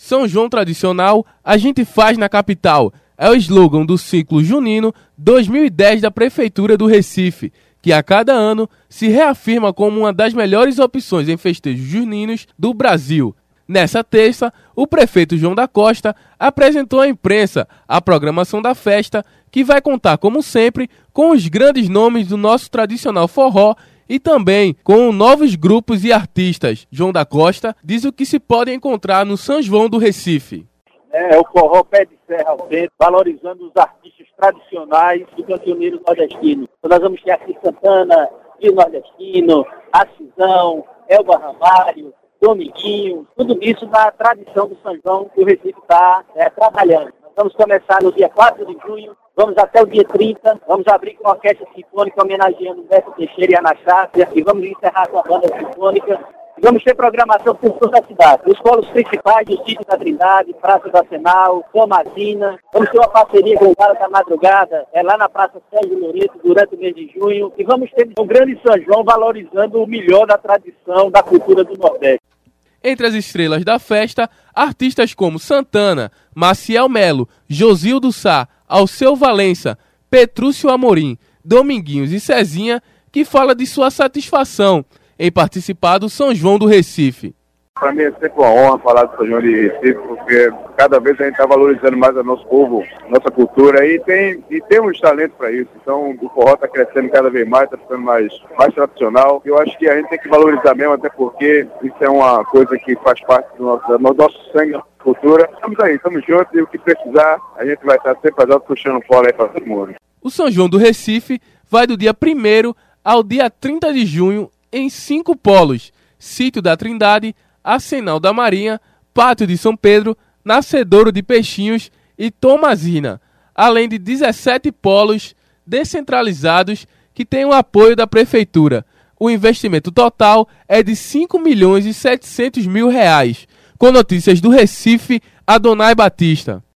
São João tradicional, a gente faz na capital. É o slogan do ciclo junino 2010 da Prefeitura do Recife, que a cada ano se reafirma como uma das melhores opções em festejos juninos do Brasil. Nessa terça, o prefeito João da Costa apresentou à imprensa a programação da festa, que vai contar, como sempre, com os grandes nomes do nosso tradicional forró e também com novos grupos e artistas. João da Costa diz o que se pode encontrar no São João do Recife. É o forró pé de serra ao centro, valorizando os artistas tradicionais do cancioneiro nordestino. Então nós vamos ter aqui Santana, Rio Nordestino, Acisão, Elba Ramalho, Dominguinho, tudo isso na tradição do São João que o Recife está trabalhando. Nós vamos começar no dia 4 de junho, vamos até o dia 30, vamos abrir com a orquestra sinfônica homenageando Humberto Teixeira e Ana Chácia, e vamos encerrar com a banda sinfônica. Vamos ter programação por toda a cidade. Os polos principais, o Sítio da Trindade, Praça do Arsenal, Tomazina. Vamos ter uma parceria com o Galo da Madrugada, lá na Praça Sérgio Loreto, durante o mês de junho. E vamos ter um grande São João valorizando o melhor da tradição, da cultura do Nordeste. Entre as estrelas da festa, artistas como Santana, Maciel Melo, Josildo Sá, Alceu Valença, Petrúcio Amorim, Dominguinhos e Cezinha, que fala de sua satisfação em participar do São João do Recife. Para mim é sempre uma honra falar do São João de Recife, porque cada vez a gente está valorizando mais o nosso povo, nossa cultura, e temos talento para isso. Então o forró está crescendo cada vez mais, está ficando mais tradicional. Eu acho que a gente tem que valorizar mesmo, até porque isso é uma coisa que faz parte do nosso sangue, da nossa cultura. Estamos aí, estamos juntos, e o que precisar, a gente vai estar sempre puxando bola aí para todo mundo. O São João do Recife vai do dia 1º ao dia 30 de junho em 5 polos: Sítio da Trindade, Arsenal da Marinha, Pátio de São Pedro, Nascedouro de Peixinhos e Tomazina, além de 17 polos descentralizados que têm o apoio da Prefeitura. O investimento total é de R$ 5.700.000. Com notícias do Recife, Adonai Batista.